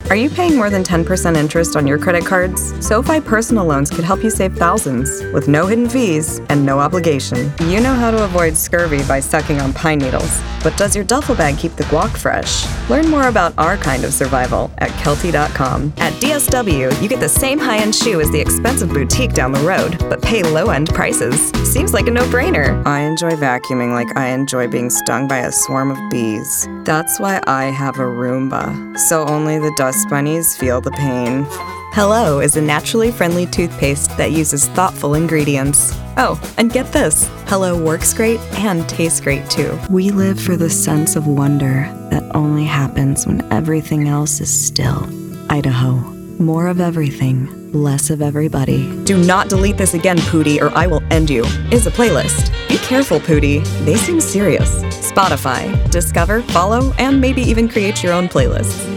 Are you paying more than 10% interest on your credit cards? SoFi Personal Loans could help you save thousands with no hidden fees and no obligation. You know how to avoid scurvy by sucking on pine needles, but does your duffel bag keep the guac fresh? Learn more about our kind of survival at Kelty.com. At DSW, you get the same high-end shoe as the expensive boutique down the road, but pay low-end prices. Seems like a no-brainer. I enjoy vacuuming like I enjoy being stung by a swarm of bees. That's why I have a Roomba, so only the dust bunnies feel the pain. Hello is a naturally friendly toothpaste that uses thoughtful ingredients. Oh, and get this, Hello works great and tastes great too. We live for the sense of wonder that only happens when everything else is still. Idaho. More of everything, less of everybody. Do not delete this again, Pootie, or I will end you. Is a playlist. Be careful, Pootie. They seem serious. Spotify. Discover, follow, and maybe even create your own playlists.